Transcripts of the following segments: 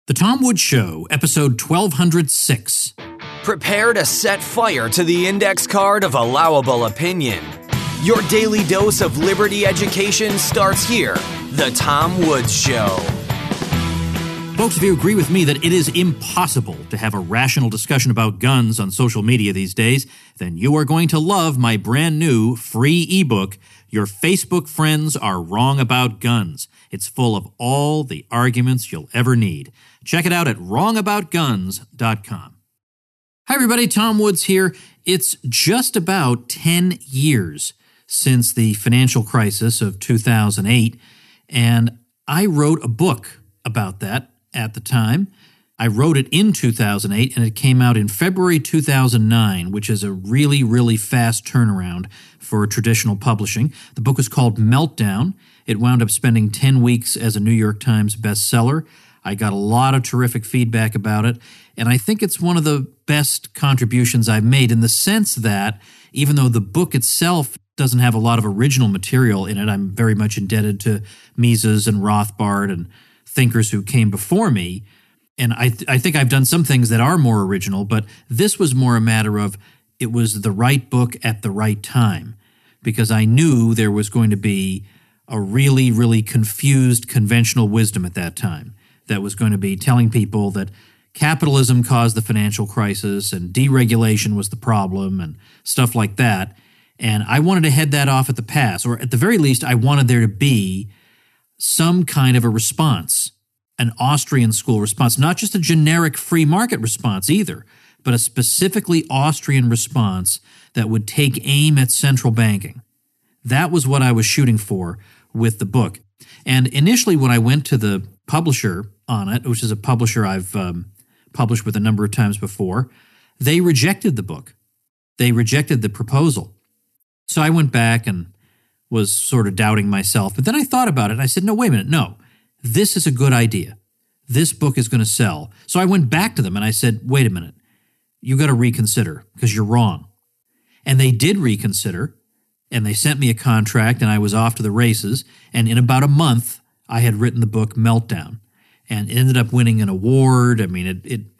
The Tom Woods Show, episode 1206. Prepare to set fire to the index card of allowable opinion. Your daily dose of liberty education starts here. The Tom Woods Show. Folks, if you agree with me that it is impossible to have a rational discussion about guns on social media these days, then you are going to love my brand new free ebook, Your Facebook Friends Are Wrong About Guns. It's full of all the arguments you'll ever need. Check it out at wrongaboutguns.com. Hi, everybody. Tom Woods here. It's just about 10 years since the financial crisis of 2008, and I wrote a book about that at the time. I wrote it in 2008, and it came out in February 2009, which is a really, really fast turnaround for traditional publishing. The book was called Meltdown. It wound up spending 10 weeks as a New York Times bestseller. I got a lot of terrific feedback about it, and I think it's one of the best contributions I've made in the sense that even though the book itself doesn't have a lot of original material in it, I'm very much indebted to Mises and Rothbard and thinkers who came before me, and I think I've done some things that are more original, but this was more a matter of it was the right book at the right time, because I knew there was going to be a really, really confused conventional wisdom at that time that was going to be telling people that capitalism caused the financial crisis and deregulation was the problem and stuff like that. And I wanted to head that off at the pass, or at the very least, I wanted there to be some kind of a response, an Austrian school response, not just a generic free market response either, but a specifically Austrian response that would take aim at central banking. That was what I was shooting for with the book. And initially when I went to the publisher on it, which is a publisher I've published with a number of times before, they rejected the book. They rejected the proposal. So I went back and was sort of doubting myself. But then I thought about it and I said, no, wait a minute, no. This is a good idea. This book is going to sell. So I went back to them and I said, wait a minute, you got to reconsider because you're wrong. And they did reconsider, and they sent me a contract, and I was off to the races. And in about a month, I had written the book Meltdown, and it ended up winning an award. I mean,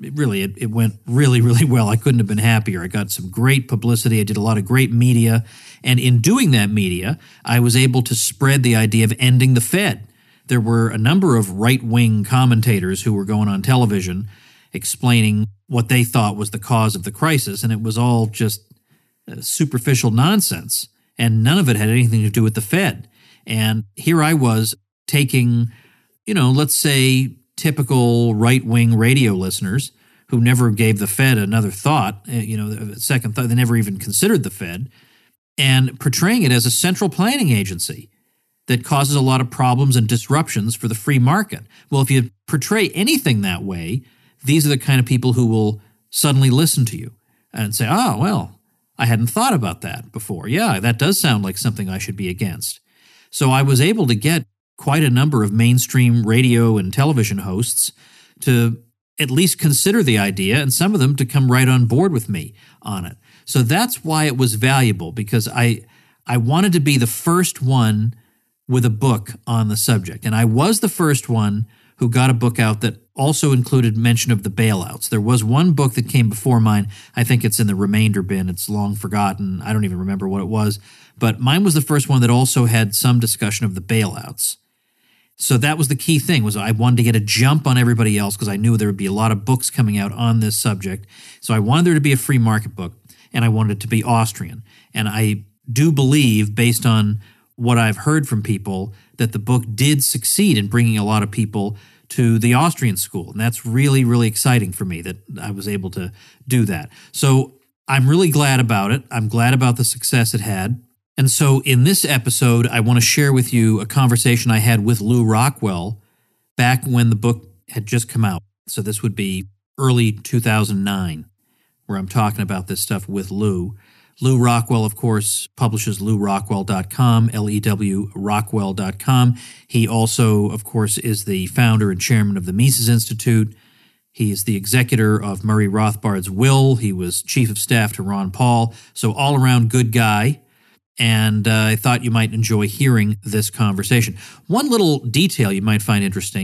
it went really, really well. I couldn't have been happier. I got some great publicity. I did a lot of great media. And in doing that media, I was able to spread the idea of ending the Fed. There were a number of right-wing commentators who were going on television explaining what they thought was the cause of the crisis, and it was all just superficial nonsense, and none of it had anything to do with the Fed. And here I was taking, let's say typical right-wing radio listeners who never gave the Fed another thought, a second thought, they never even considered the Fed, and portraying it as a central planning agency that causes a lot of problems and disruptions for the free market. Well, if you portray anything that way, these are the kind of people who will suddenly listen to you and say, oh, well, I hadn't thought about that before. Yeah, that does sound like something I should be against. So I was able to get quite a number of mainstream radio and television hosts to at least consider the idea, and some of them to come right on board with me on it. So that's why it was valuable, because I wanted to be the first one with a book on the subject. And I was the first one who got a book out that also included mention of the bailouts. There was one book that came before mine. I think it's in the remainder bin. It's long forgotten. I don't even remember what it was. But mine was the first one that also had some discussion of the bailouts. So that was the key thing, was I wanted to get a jump on everybody else because I knew there would be a lot of books coming out on this subject. So I wanted there to be a free market book, and I wanted it to be Austrian. And I do believe, based on what I've heard from people, that the book did succeed in bringing a lot of people to the Austrian school. And that's really, really exciting for me that I was able to do that. So I'm really glad about it. I'm glad about the success it had. And so in this episode, I want to share with you a conversation I had with Lew Rockwell back when the book had just come out. So this would be early 2009, where I'm talking about this stuff with Lew. Lew Rockwell, of course, publishes LewRockwell.com, L-E-W Rockwell.com. He also, of course, is the founder and chairman of the Mises Institute. He is the executor of Murray Rothbard's will. He was chief of staff to Ron Paul. So all-around good guy. And I thought you might enjoy hearing this conversation. One little detail you might find interesting.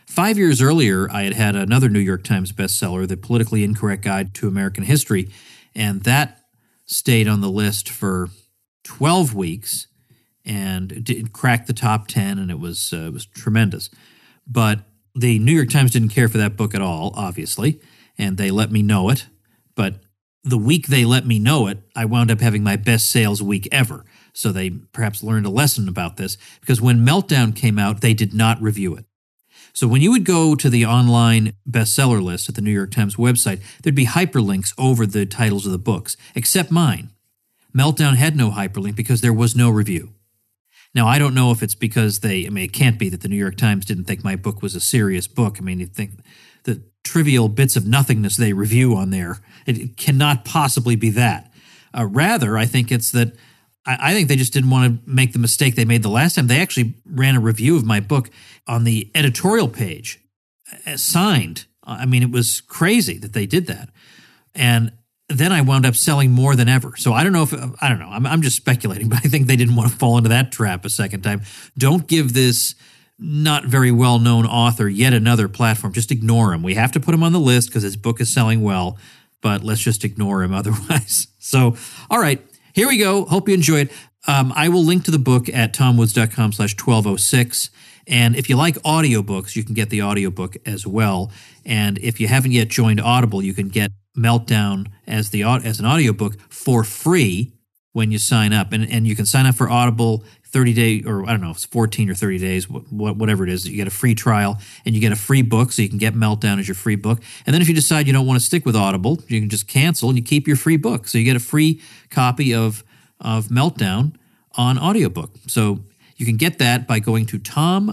5 years earlier, I had another New York Times bestseller, The Politically Incorrect Guide to American History, and that stayed on the list for 12 weeks and it cracked the top 10, and it was tremendous. But the New York Times didn't care for that book at all, obviously, and they let me know it. But the week they let me know it, I wound up having my best sales week ever. So they perhaps learned a lesson about this, because when Meltdown came out, they did not review it. So when you would go to the online bestseller list at the New York Times website, there'd be hyperlinks over the titles of the books, except mine. Meltdown had no hyperlink because there was no review. Now, I don't know if it's because it can't be that the New York Times didn't think my book was a serious book. I mean, you think the trivial bits of nothingness they review on there, it cannot possibly be that. Rather, I think it's that I think they just didn't want to make the mistake they made the last time. They actually ran a review of my book on the editorial page, signed. I mean, it was crazy that they did that. And then I wound up selling more than ever. So I don't know. I'm just speculating, but I think they didn't want to fall into that trap a second time. Don't give this not very well-known author yet another platform. Just ignore him. We have to put him on the list because his book is selling well, but let's just ignore him otherwise. So, all right, here we go. Hope you enjoy it. I will link to the book at tomwoods.com/1206. And if you like audiobooks, you can get the audiobook as well. And if you haven't yet joined Audible, you can get Meltdown as an audiobook for free when you sign up. And you can sign up for Audible 30 days, or I don't know if it's 14 or 30 days, whatever it is. You get a free trial and you get a free book, so you can get Meltdown as your free book. And then if you decide you don't want to stick with Audible, you can just cancel and you keep your free book. So you get a free copy of Meltdown on audiobook. So you can get that by going to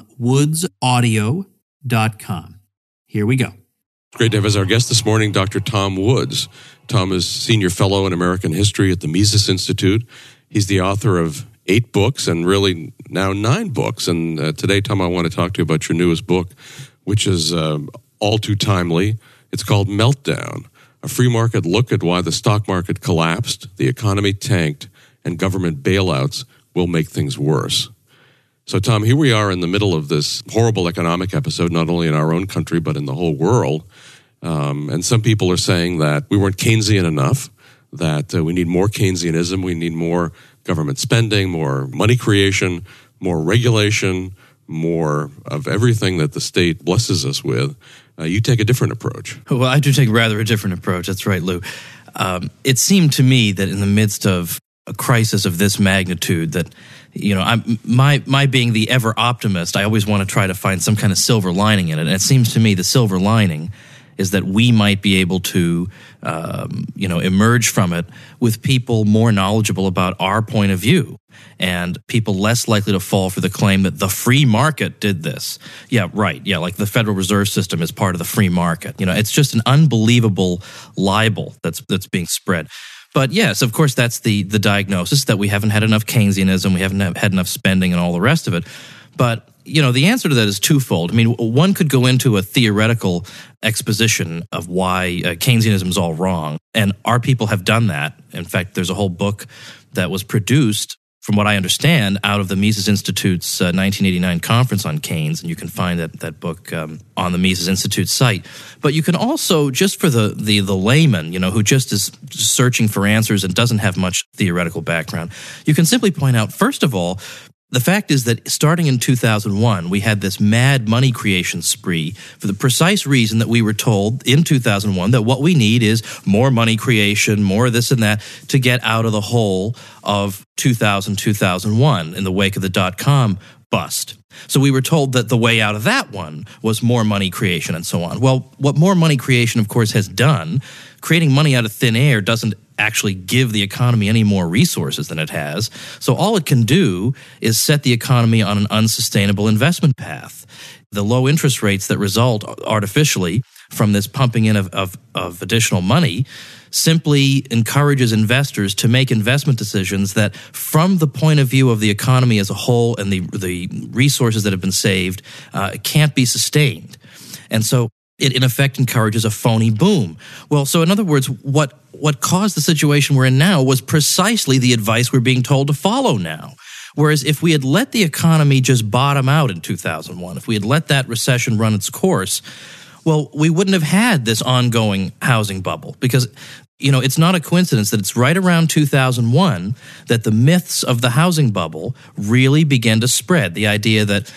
tomwoodsaudio.com. Here we go. It's great to have as our guest this morning Dr. Tom Woods. Tom is Senior Fellow in American History at the Mises Institute. He's the author of 8 books and really now 9 books. And today, Tom, I want to talk to you about your newest book, which is all too timely. It's called Meltdown, a free market look at why the stock market collapsed, the economy tanked, and government bailouts will make things worse. So, Tom, here we are in the middle of this horrible economic episode, not only in our own country, but in the whole world. And some people are saying that we weren't Keynesian enough, that we need more Keynesianism, we need more government spending, more money creation, more regulation, more of everything that the state blesses us with. You take a different approach. Well, I do take rather a different approach. That's right, Lou. It seemed to me that in the midst of a crisis of this magnitude that, my being the ever optimist, I always want to try to find some kind of silver lining in it. And it seems to me the silver lining is that we might be able to, emerge from it with people more knowledgeable about our point of view and people less likely to fall for the claim that the free market did this. Yeah, right. Yeah, like the Federal Reserve System is part of the free market. It's just an unbelievable libel that's being spread. But yes, of course, that's the diagnosis, that we haven't had enough Keynesianism, we haven't had enough spending and all the rest of it. But, the answer to that is twofold. I mean, one could go into a theoretical exposition of why Keynesianism is all wrong, and our people have done that. In fact, there's a whole book that was produced, from what I understand, out of the Mises Institute's 1989 conference on Keynes, and you can find that book on the Mises Institute site. But you can also, just for the layman, who just is searching for answers and doesn't have much theoretical background, you can simply point out, first of all, the fact is that starting in 2001, we had this mad money creation spree for the precise reason that we were told in 2001 that what we need is more money creation, more this and that, to get out of the hole of 2001 in the wake of the dot-com bust. So we were told that the way out of that one was more money creation and so on. Well, what more money creation, of course, has done, creating money out of thin air doesn't actually give the economy any more resources than it has. So all it can do is set the economy on an unsustainable investment path. The low interest rates that result artificially from this pumping in of additional money simply encourages investors to make investment decisions that, from the point of view of the economy as a whole and the resources that have been saved, can't be sustained. And so it, in effect, encourages a phony boom. Well, so in other words, what caused the situation we're in now was precisely the advice we're being told to follow now, Whereas if we had let the economy just bottom out in 2001, if we had let that recession run its course, well, we wouldn't have had this ongoing housing bubble because, it's not a coincidence that it's right around 2001 that the myths of the housing bubble really began to spread. The idea that,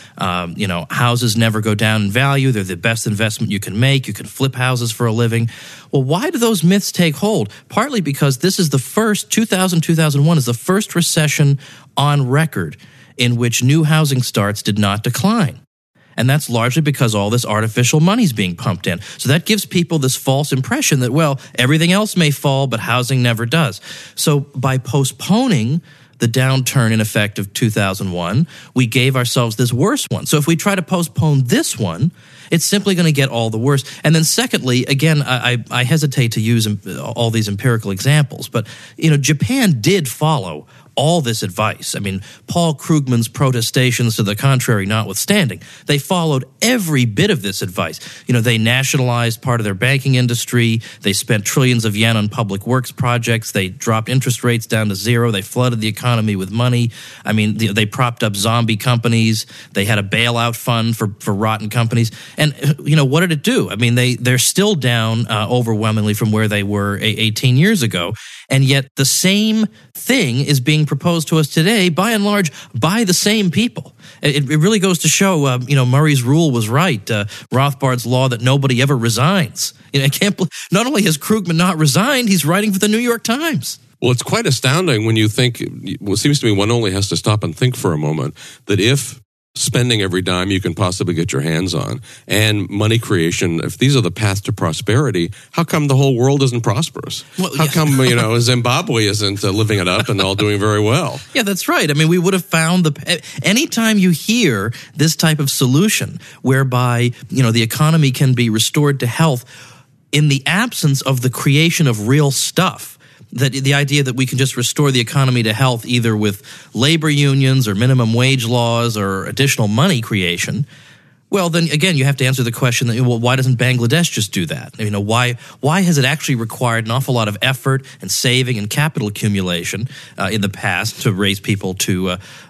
houses never go down in value. They're the best investment you can make. You can flip houses for a living. Well, why do those myths take hold? Partly because this is the first, 2001 is the first recession on record in which new housing starts did not decline. And that's largely because all this artificial money is being pumped in. So that gives people this false impression that, well, everything else may fall, but housing never does. So by postponing the downturn in effect of 2001, we gave ourselves this worse one. So if we try to postpone this one, it's simply going to get all the worse. And then secondly, again, I hesitate to use all these empirical examples, but, Japan did follow all this advice. I mean, Paul Krugman's protestations to the contrary notwithstanding, they followed every bit of this advice. They nationalized part of their banking industry. They spent trillions of yen on public works projects. They dropped interest rates down to zero. They flooded the economy with money. I mean, they propped up zombie companies. They had a bailout fund for rotten companies. And, what did it do? I mean, they're still down overwhelmingly from where they were 18 years ago. And yet the same thing is being proposed to us today, by and large, by the same people. It really goes to show, Murray's rule was right. Rothbard's law that nobody ever resigns. I can't believe, not only has Krugman not resigned, he's writing for the New York Times. Well, it's quite astounding when you think, it seems to me one only has to stop and think for a moment, that if spending every dime you can possibly get your hands on and money creation, if these are the path to prosperity, how come the whole world isn't prosperous? Well, how come, Zimbabwe isn't living it up and all doing very well? Yeah, that's right. I mean, we would have found anytime you hear this type of solution whereby, the economy can be restored to health in the absence of the creation of real stuff, that the idea that we can just restore the economy to health either with labor unions or minimum wage laws or additional money creation, well, then again, you have to answer the question that, well, why doesn't Bangladesh just do that? Why has it actually required an awful lot of effort and saving and capital accumulation in the past to raise people to,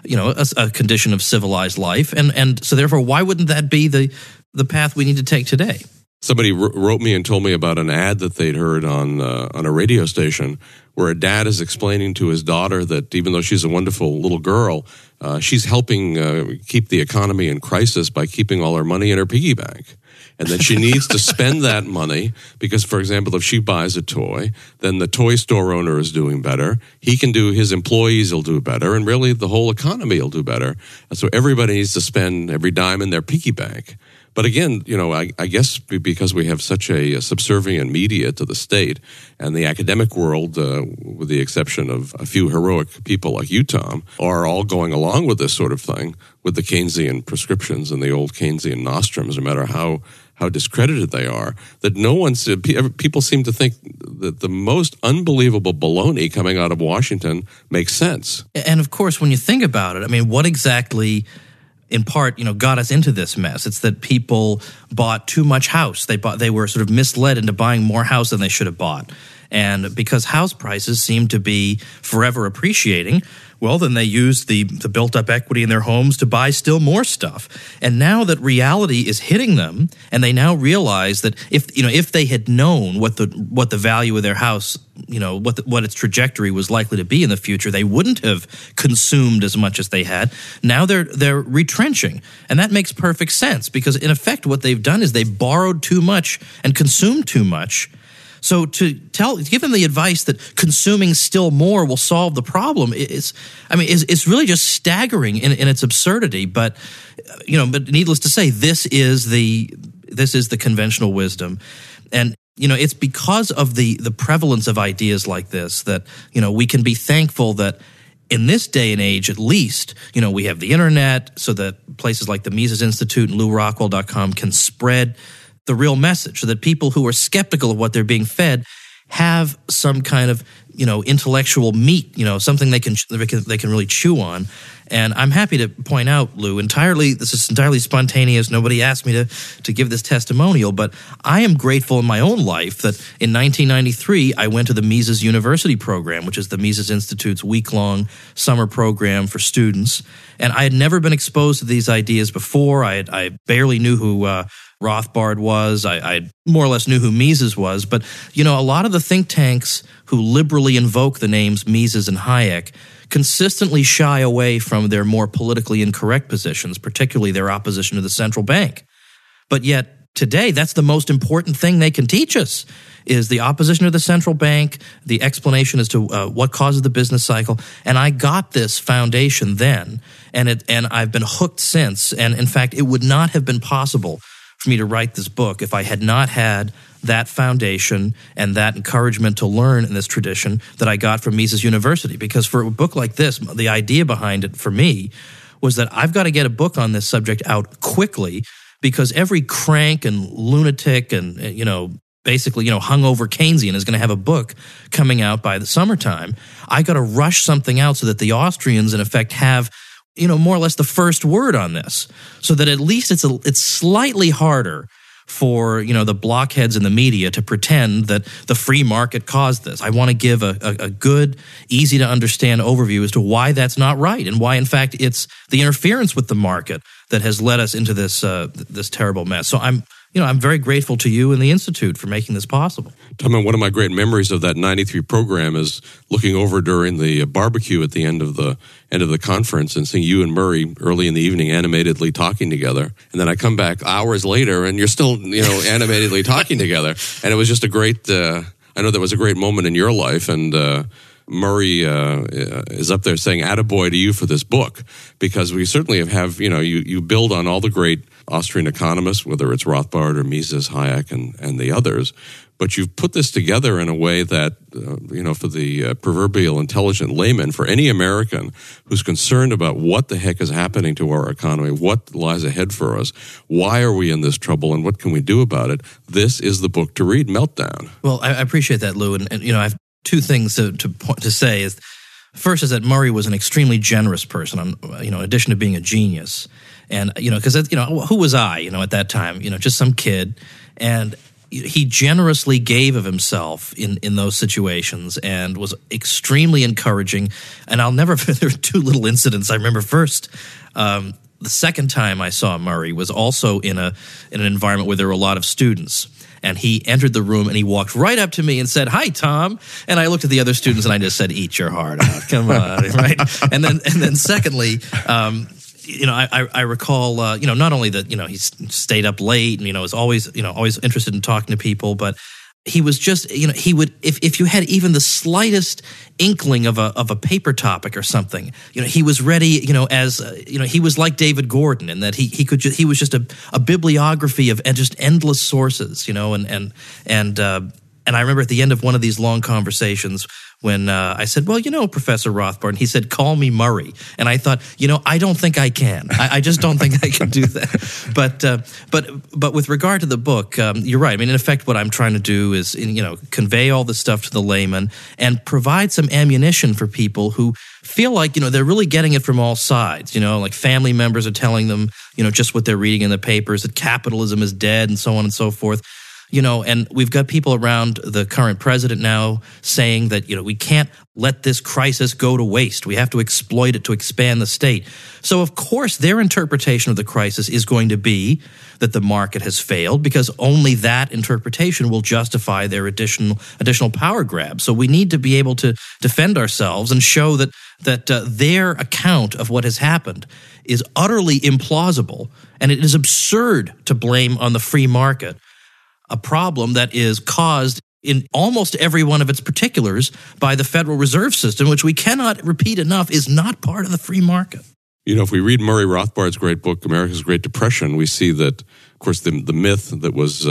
a condition of civilized life? And so therefore, why wouldn't that be the path we need to take today? Somebody wrote me and told me about an ad that they'd heard on a radio station where a dad is explaining to his daughter that even though she's a wonderful little girl, she's helping keep the economy in crisis by keeping all her money in her piggy bank. And that she needs to spend that money because, for example, if she buys a toy, then the toy store owner is doing better. He can do, his employees will do better, and really the whole economy will do better. And so everybody needs to spend every dime in their piggy bank. But again, I guess because we have such a subservient media to the state and the academic world, with the exception of a few heroic people like you, Tom, are all going along with this sort of thing with the Keynesian prescriptions and the old Keynesian nostrums, no matter how discredited they are, that people seem to think that the most unbelievable baloney coming out of Washington makes sense. And of course, when you think about it, I mean, what exactly in part, got us into this mess? It's that people bought too much house. They were sort of misled into buying more house than they should have bought. And because house prices seem to be forever appreciating, well, then they used the built-up equity in their homes to buy still more stuff. And now that reality is hitting them, and they now realize that if they had known what the value of their house, what its trajectory was likely to be in the future, they wouldn't have consumed as much as they had. Now they're retrenching, and that makes perfect sense because in effect what they've done is they've borrowed too much and consumed too much. So to give them the advice that consuming still more will solve the problem is really just staggering in its absurdity. But needless to say, this is the conventional wisdom, and it's because of the prevalence of ideas like this that we can be thankful that in this day and age, at least, we have the internet, so that places like the Mises Institute and LewRockwell.com can spread the real message so that people who are skeptical of what they're being fed have some kind of intellectual meat, something they can really chew on. And I'm happy to point out, Lou, this is entirely spontaneous. Nobody asked me to give this testimonial, but I am grateful in my own life that in 1993 I went to the Mises University program, which is the Mises Institute's week-long summer program for students. And I had never been exposed to these ideas before. I barely knew who Rothbard was. I more or less knew who Mises was. But, a lot of the think tanks who liberally invoke the names Mises and Hayek consistently shy away from their more politically incorrect positions, particularly their opposition to the central bank. But yet, today, that's the most important thing they can teach us, is the opposition to the central bank, the explanation as to what causes the business cycle. And I got this foundation then, and I've been hooked since. And in fact, it would not have been possible for me to write this book if I had not had that foundation and that encouragement to learn in this tradition that I got from Mises University. Because for a book like this, the idea behind it for me was that I've got to get a book on this subject out quickly, because every crank and lunatic and, basically, hungover Keynesian is going to have a book coming out by the summertime. I got to rush something out so that the Austrians, in effect, have more or less the first word on this, so that at least it's slightly harder for, the blockheads in the media to pretend that the free market caused this. I want to give a good, easy to understand overview as to why that's not right, and why, in fact, it's the interference with the market that has led us into this terrible mess. So I'm very grateful to you and the Institute for making this possible. Tom, one of my great memories of that 93 program is looking over during the barbecue at the end of the conference and seeing you and Murray early in the evening animatedly talking together. And then I come back hours later and you're still, animatedly talking together. And it was just a great, I know that was a great moment in your life. And Murray is up there saying attaboy to you for this book, because we certainly have you build on all the great Austrian economists, whether it's Rothbard or Mises, Hayek, and the others. But you've put this together in a way that, for the proverbial intelligent layman, for any American who's concerned about what the heck is happening to our economy, what lies ahead for us, why are we in this trouble, and what can we do about it, this is the book to read, Meltdown. Well, I appreciate that, Lou. And I have two things to say. Is first is that Murray was an extremely generous person, in addition to being a genius. And, because, who was I, at that time, just some kid. And he generously gave of himself in those situations and was extremely encouraging. And I'll never, there were two little incidents. I remember first, the second time I saw Murray was also in an environment where there were a lot of students. And he entered the room and he walked right up to me and said, "Hi, Tom." And I looked at the other students and I just said, "Eat your heart out. Come on." Right. And then secondly, I recall, not only that, he stayed up late and, was always interested in talking to people, but he was just, he would, if you had even the slightest inkling of a paper topic or something, he was ready, he was like David Gordon in that he was just a bibliography of just endless sources, and I remember at the end of one of these long conversations when I said, "Well, Professor Rothbard," and he said, "Call me Murray." And I thought, I don't think I can. I just don't think I can do that. But with regard to the book, you're right. I mean, in effect, what I'm trying to do is, convey all this stuff to the layman and provide some ammunition for people who feel like, they're really getting it from all sides. Like family members are telling them, just what they're reading in the papers, that capitalism is dead and so on and so forth. And we've got people around the current president now saying that, we can't let this crisis go to waste. We have to exploit it to expand the state. So, of course, their interpretation of the crisis is going to be that the market has failed, because only that interpretation will justify their additional power grab. So we need to be able to defend ourselves and show that their account of what has happened is utterly implausible, and it is absurd to blame on the free market a problem that is caused in almost every one of its particulars by the Federal Reserve System, which we cannot repeat enough is not part of the free market. If we read Murray Rothbard's great book, America's Great Depression, we see that, of course, the myth that was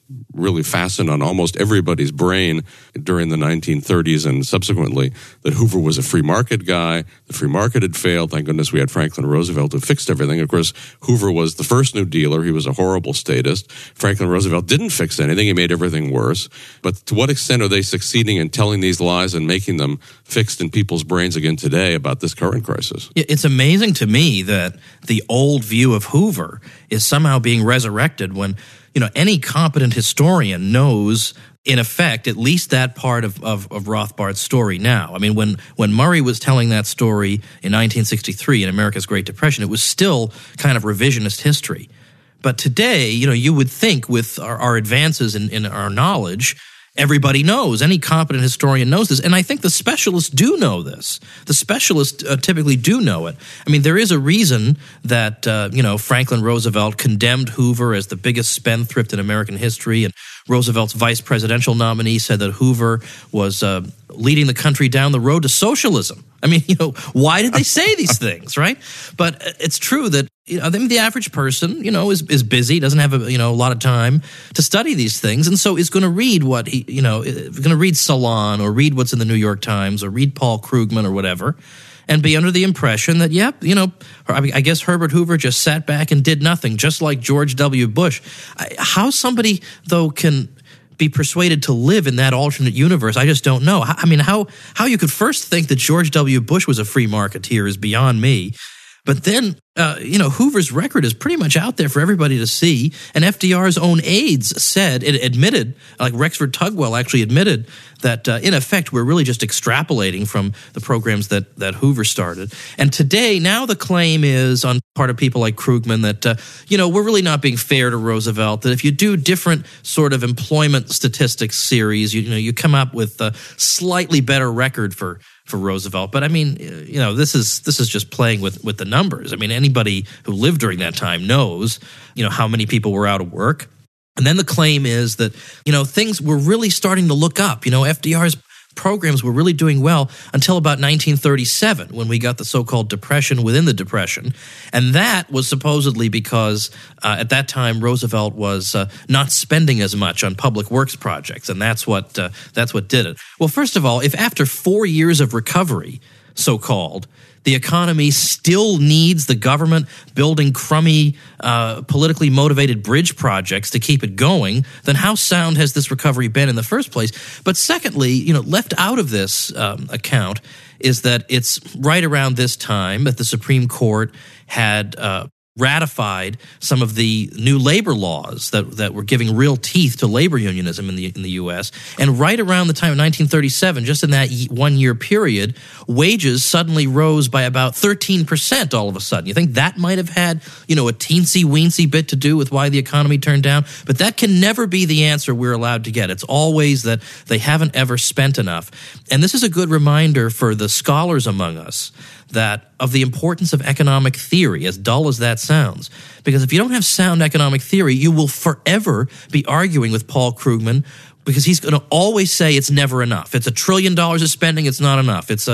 really fastened on almost everybody's brain during the 1930s and subsequently that Hoover was a free market guy. The free market had failed. Thank goodness we had Franklin Roosevelt who fixed everything. Of course, Hoover was the first New Dealer. He was a horrible statist. Franklin Roosevelt didn't fix anything. He made everything worse. But to what extent are they succeeding in telling these lies and making them fixed in people's brains again today about this current crisis? It's amazing to me that the old view of Hoover is somehow being resurrected when, any competent historian knows, in effect, at least that part of Rothbard's story now. I mean, when Murray was telling that story in 1963 in America's Great Depression, it was still kind of revisionist history. But today, you would think with our advances in our knowledge, everybody knows. Any competent historian knows this. And I think the specialists do know this. The specialists typically do know it. I mean, there is a reason that, Franklin Roosevelt condemned Hoover as the biggest spendthrift in American history. And Roosevelt's vice presidential nominee said that Hoover was leading the country down the road to socialism. I mean, why did they say these things, right? But it's true that I think the average person, is busy, doesn't have a lot of time to study these things, and so is going to read what going to read Salon or read what's in the New York Times or read Paul Krugman or whatever, and be under the impression that I guess Herbert Hoover just sat back and did nothing, just like George W. Bush. How somebody though can be persuaded to live in that alternate universe, I just don't know. I mean, how you could first think that George W. Bush was a free marketeer is beyond me. But then, Hoover's record is pretty much out there for everybody to see. And FDR's own aides admitted, like Rexford Tugwell actually admitted that, in effect, we're really just extrapolating from the programs that Hoover started. And today, now the claim is on part of people like Krugman that, we're really not being fair to Roosevelt, that if you do different sort of employment statistics series, you come up with a slightly better record for Roosevelt. But I mean, this is just playing with the numbers. I mean, anybody who lived during that time knows, how many people were out of work. And then the claim is that, things were really starting to look up. FDR's programs were really doing well until about 1937 when we got the so-called depression within the depression. And that was supposedly because at that time Roosevelt was not spending as much on public works projects, and that's what did it. Well, first of all, if after 4 years of recovery, so-called, the economy still needs the government building crummy, politically motivated bridge projects to keep it going, then how sound has this recovery been in the first place? But secondly, left out of this account is that it's right around this time that the Supreme Court had ratified some of the new labor laws that were giving real teeth to labor unionism in the U.S. And right around the time of 1937, just in that 1 year period, wages suddenly rose by about 13% all of a sudden. You think that might have had, a teensy-weensy bit to do with why the economy turned down? But that can never be the answer we're allowed to get. It's always that they haven't ever spent enough. And this is a good reminder for the scholars among us that of the importance of economic theory, as dull as that sounds. Because if you don't have sound economic theory, you will forever be arguing with Paul Krugman, because he's going to always say it's never enough. It's $1 trillion of spending, it's not enough. It's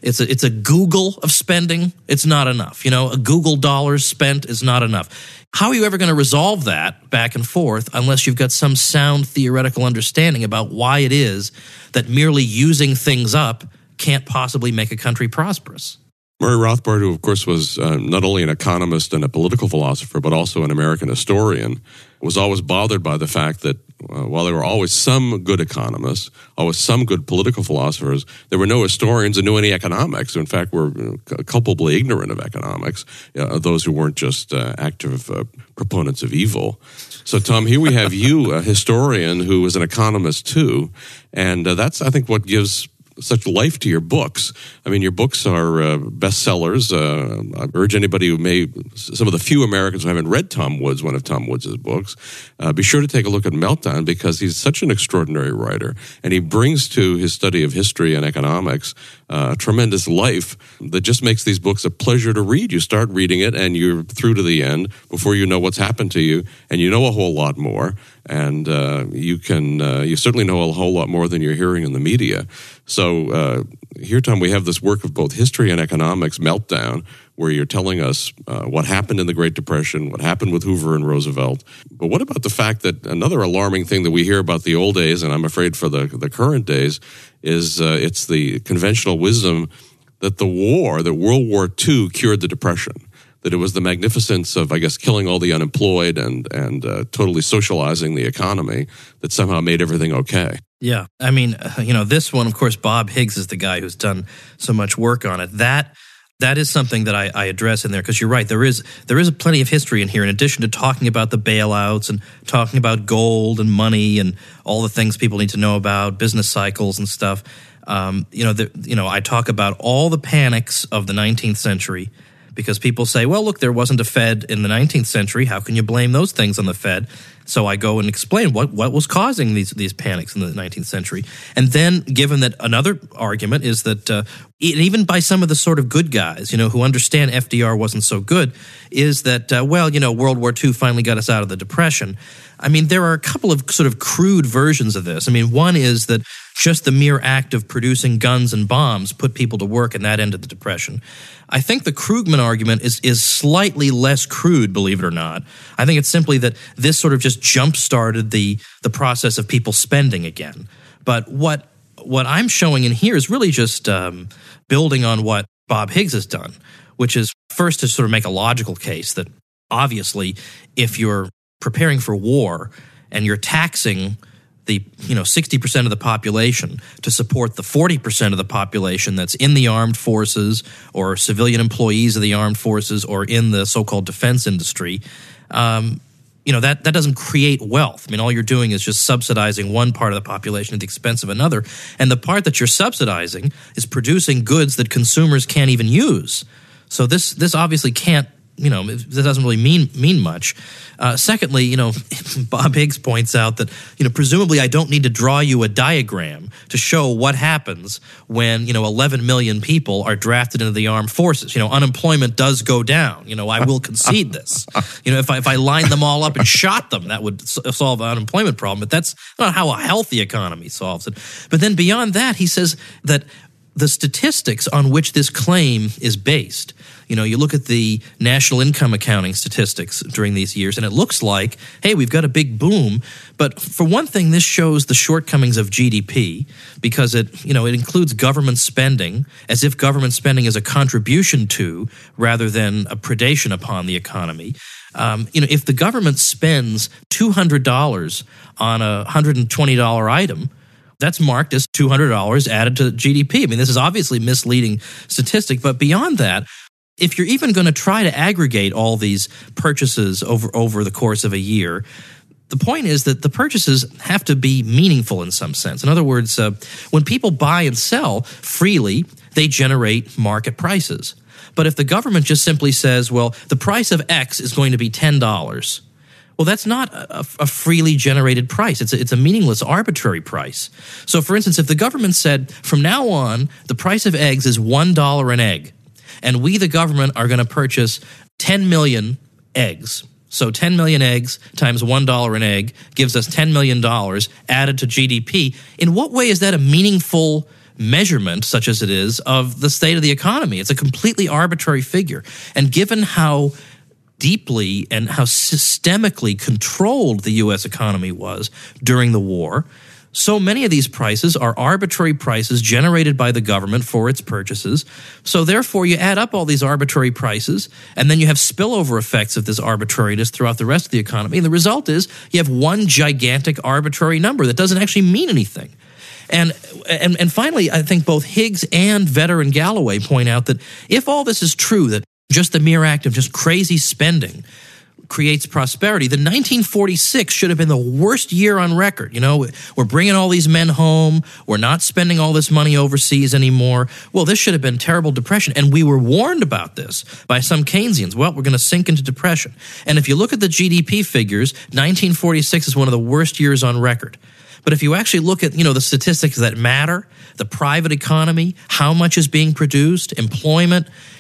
a Google of spending, it's not enough. A Google dollars spent is not enough. How are you ever going to resolve that back and forth unless you've got some sound theoretical understanding about why it is that merely using things up can't possibly make a country prosperous? Murray Rothbard, who of course was not only an economist and a political philosopher, but also an American historian, was always bothered by the fact that while there were always some good economists, always some good political philosophers, there were no historians who knew any economics, who in fact were culpably ignorant of economics, those who weren't just active proponents of evil. So, Tom, here we have you, a historian who is an economist too, and that's, I think, what gives such life to your books. I mean, your books are bestsellers. I urge anybody some of the few Americans who haven't read Tom Woods, one of Tom Woods' books, be sure to take a look at Meltdown, because he's such an extraordinary writer, and he brings to his study of history and economics a tremendous life that just makes these books a pleasure to read. You start reading it, and you're through to the end before you know what's happened to you, and you know a whole lot more. And you certainly know a whole lot more than you're hearing in the media. So here, Tom, we have this work of both history and economics meltdown, where you're telling us what happened in the Great Depression, what happened with Hoover and Roosevelt. But what about the fact that another alarming thing that we hear about the old days, and I'm afraid for the current days, is it's the conventional wisdom that World War II cured the Depression, that it was the magnificence of, I guess, killing all the unemployed and totally socializing the economy that somehow made everything okay. Yeah. I mean, this one, of course, Bob Higgs is the guy who's done so much work on it. That is something that I address in there, because you're right. There is plenty of history in here, in addition to talking about the bailouts and talking about gold and money and all the things people need to know about, business cycles and stuff. I talk about all the panics of the 19th century, because people say, well, look, there wasn't a Fed in the 19th century. How can you blame those things on the Fed? So I go and explain what was causing these panics in the 19th century. And then, given that another argument is that even by some of the sort of good guys, who understand FDR wasn't so good, is that, World War II finally got us out of the Depression. I mean, there are a couple of sort of crude versions of this. I mean, one is that just the mere act of producing guns and bombs put people to work, and that ended the Depression. I think the Krugman argument is slightly less crude, believe it or not. I think it's simply that this sort of just jump-started the process of people spending again. But what I'm showing in here is really just building on what Bob Higgs has done, which is first to sort of make a logical case that obviously if you're preparing for war and you're taxing the 60% of the population to support the 40% of the population that's in the armed forces or civilian employees of the armed forces or in the so-called defense industry, that doesn't create wealth. I mean, all you're doing is just subsidizing one part of the population at the expense of another. And the part that you're subsidizing is producing goods that consumers can't even use. So this obviously can't, that doesn't really mean much. Secondly, Bob Higgs points out that, presumably I don't need to draw you a diagram to show what happens when, 11 million people are drafted into the armed forces. Unemployment does go down. I will concede this. If I lined them all up and shot them, that would solve the unemployment problem. But that's not how a healthy economy solves it. But then beyond that, he says that the statistics on which this claim is based, you look at the national income accounting statistics during these years, and it looks like, hey, we've got a big boom. But for one thing, this shows the shortcomings of GDP, because it includes government spending, as if government spending is a contribution to rather than a predation upon the economy. If the government spends $200 on a $120 item, that's marked as $200 added to GDP. I mean, this is obviously misleading statistic, but beyond that, if you're even going to try to aggregate all these purchases over the course of a year, the point is that the purchases have to be meaningful in some sense. In other words, when people buy and sell freely, they generate market prices. But if the government just simply says, well, the price of X is going to be $10, well, that's not a freely generated price. It's a meaningless, arbitrary price. So, for instance, if the government said, from now on, the price of eggs is $1 an egg, and we, the government, are going to purchase 10 million eggs. So 10 million eggs times $1 an egg gives us $10 million added to GDP. In what way is that a meaningful measurement, such as it is, of the state of the economy? It's a completely arbitrary figure. And given how deeply and how systemically controlled the U.S. economy was during the war, so many of these prices are arbitrary prices generated by the government for its purchases. So therefore, you add up all these arbitrary prices, and then you have spillover effects of this arbitrariness throughout the rest of the economy. And the result is you have one gigantic arbitrary number that doesn't actually mean anything. And finally, I think both Higgs and Vetter and Galloway point out that if all this is true, that just the mere act of just crazy spending creates prosperity, then 1946 should have been the worst year on record. We're bringing all these men home. We're not spending all this money overseas anymore. Well, this should have been terrible depression. And we were warned about this by some Keynesians. Well, we're going to sink into depression. And if you look at the GDP figures, 1946 is one of the worst years on record. But if you actually look at, the statistics that matter, the private economy, how much is being produced, employment,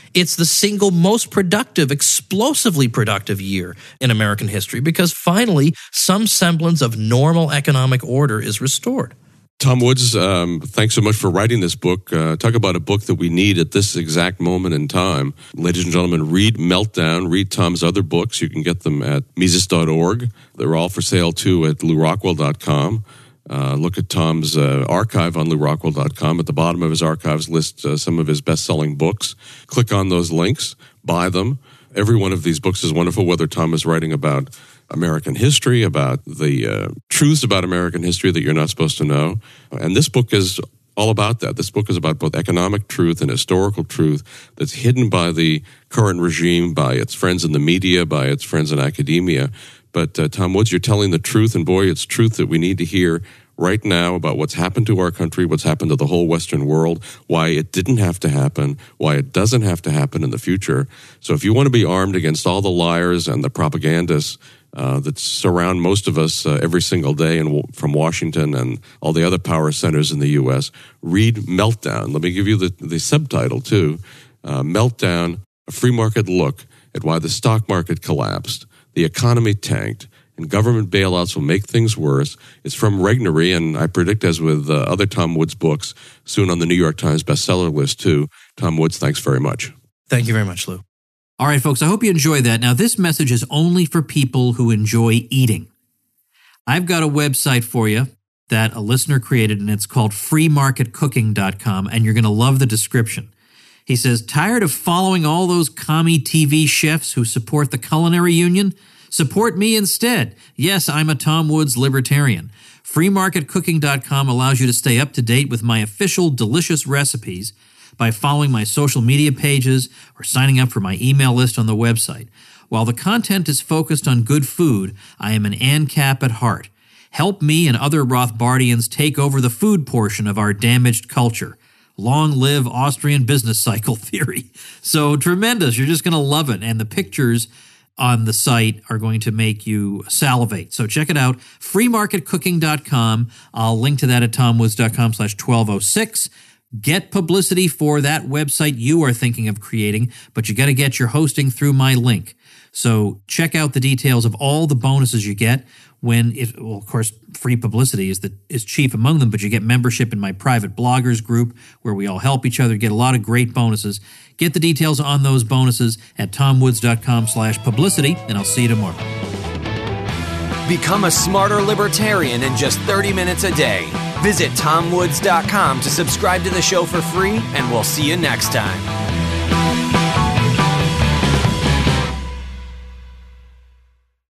It's the single most productive, explosively productive year in American history because finally some semblance of normal economic order is restored. Tom Woods, thanks so much for writing this book. Talk about a book that we need at this exact moment in time. Ladies and gentlemen, read Meltdown, read Tom's other books. You can get them at Mises.org. They're all for sale, too, at LouRockwell.com. Look at Tom's archive on LouRockwell.com. At the bottom of his archives list some of his best-selling books. Click on those links, buy them. Every one of these books is wonderful, whether Tom is writing about American history, about the truths about American history that you're not supposed to know. And this book is all about that. This book is about both economic truth and historical truth that's hidden by the current regime, by its friends in the media, by its friends in academia. But Tom Woods, you're telling the truth, and boy, it's truth that we need to hear right now about what's happened to our country, what's happened to the whole Western world, why it didn't have to happen, why it doesn't have to happen in the future. So if you want to be armed against all the liars and the propagandists that surround most of us every single day from Washington and all the other power centers in the U.S., read Meltdown. Let me give you the subtitle, too. Meltdown, a free market look at why the stock market collapsed, the economy tanked, and government bailouts will make things worse. It's from Regnery, and I predict, as with other Tom Woods books, soon on the New York Times bestseller list, too. Tom Woods, thanks very much. Thank you very much, Lou. All right, folks, I hope you enjoy that. Now, this message is only for people who enjoy eating. I've got a website for you that a listener created, and it's called freemarketcooking.com, and you're going to love the description. He says, tired of following all those commie TV chefs who support the Culinary Union? Support me instead. Yes, I'm a Tom Woods libertarian. Freemarketcooking.com allows you to stay up to date with my official delicious recipes by following my social media pages or signing up for my email list on the website. While the content is focused on good food, I am an ANCAP at heart. Help me and other Rothbardians take over the food portion of our damaged culture. Long live Austrian business cycle theory. So tremendous. You're just going to love it. And the pictures on the site are going to make you salivate. So check it out, freemarketcooking.com. I'll link to that at tomwoods.com/1206. Get publicity for that website you are thinking of creating, but you got to get your hosting through my link. So check out the details of all the bonuses you get of course, free publicity is chief among them, but you get membership in my private bloggers group where we all help each other, get a lot of great bonuses. Get the details on those bonuses at tomwoods.com/publicity, and I'll see you tomorrow. Become a smarter libertarian in just 30 minutes a day. Visit tomwoods.com to subscribe to the show for free, and we'll see you next time.